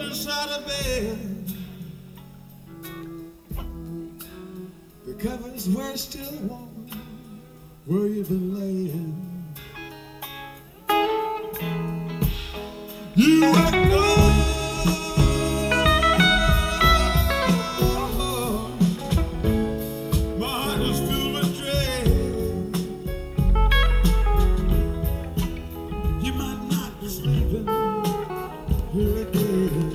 other side of bed, the covers were still warm where you've been laying. You were gone. My heart was filled with dread. You might not be sleeping here again.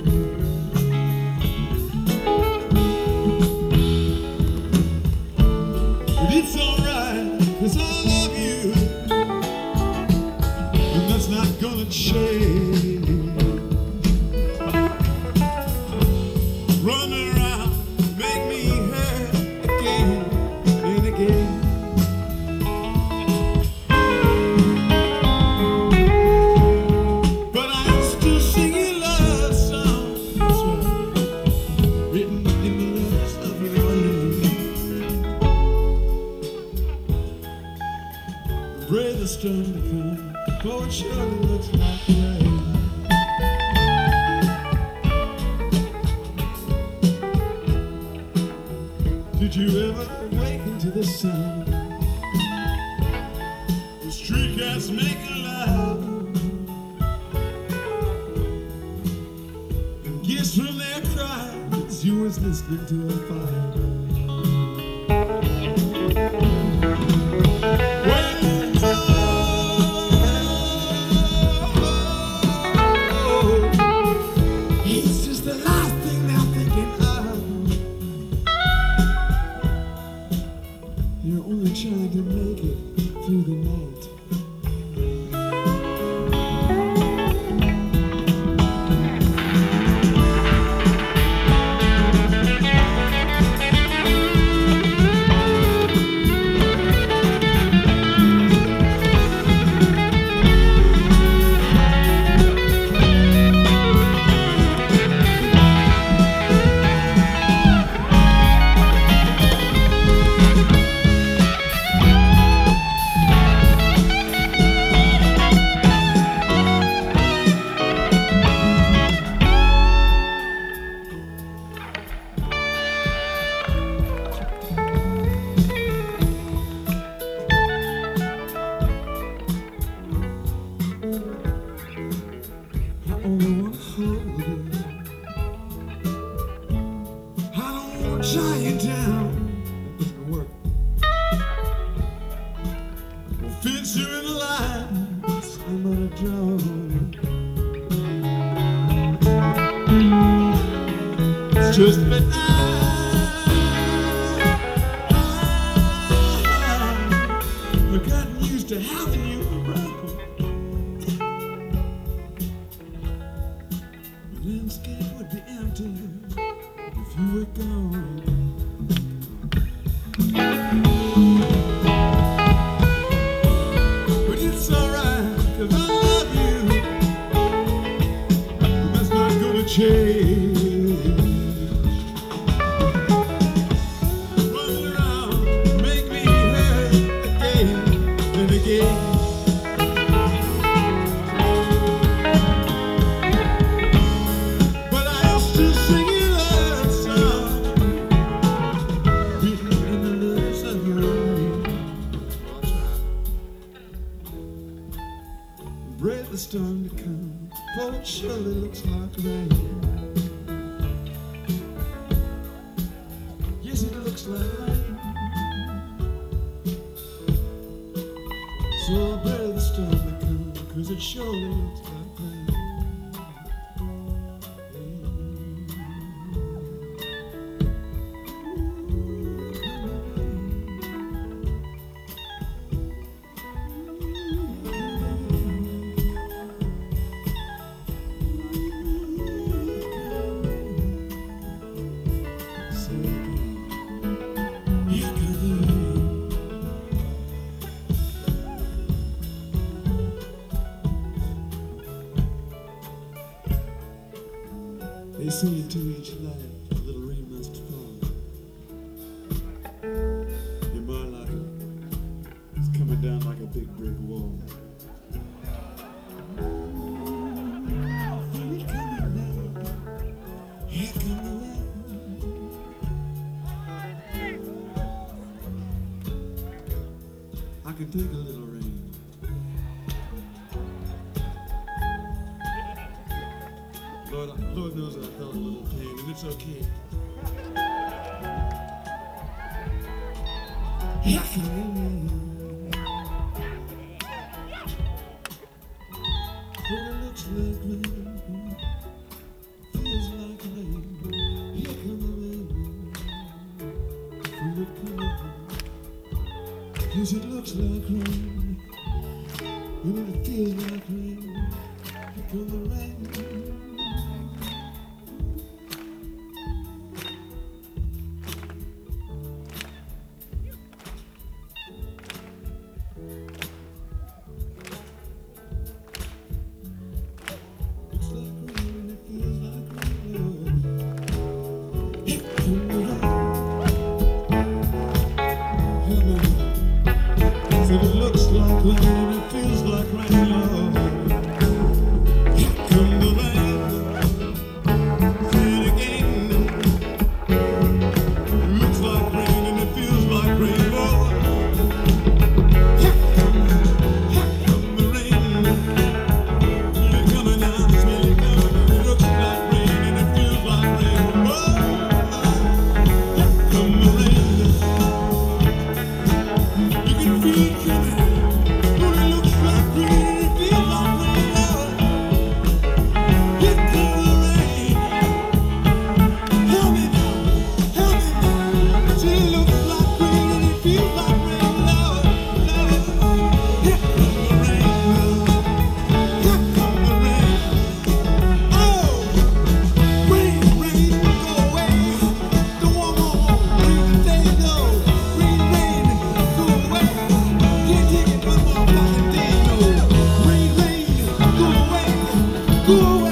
But it's alright, 'cause I love you, and that's not gonna change. Run around, make me hurt again and again. But I still sing you love songs written in the letters of your name. Pray the storm to come, for it surely looks like rain. Did you ever awaken to the sound the street cats make loud? And guess from their cries you was listening to a fire. It's just the last thing they're thinking of. You're only trying to make it through the night. I only wanna hold you. I don't wanna tie you down. That doesn't work. We'll fit you in the lines I'm gonna draw. It's just that I've gotten used to having you around. The landscape would be empty if you were gone. But it's alright, 'cause I love you, and that's not gonna change. Run around, make me hurt again and again. But I'll still sing you love songs written in the letters of your name. Pray the storm to come, for it surely looks like rain. Yes, it looks like rain. So I pray the storm to come, 'cause it surely looks like rain. They say into each life a little rain must fall. In my life, it's coming down like a big brick wall. I feel it coming now. can take a little rain. Lord knows I felt a little pain, and it's okay. When it looks like rain, feels like rain. Here come the rain, feel it coming. Yes, it looks like rain. When it feels like rain, here come the rain. It looks like rain and it feels like rain, Lord. Here come the rain. Say it again. It looks like rain and it feels like rain, Lord. Here come the rain. Smell it coming down, smell it coming. It looks like rain and it feels like rain, Lord. Here come the rain. You can feel it coming. Go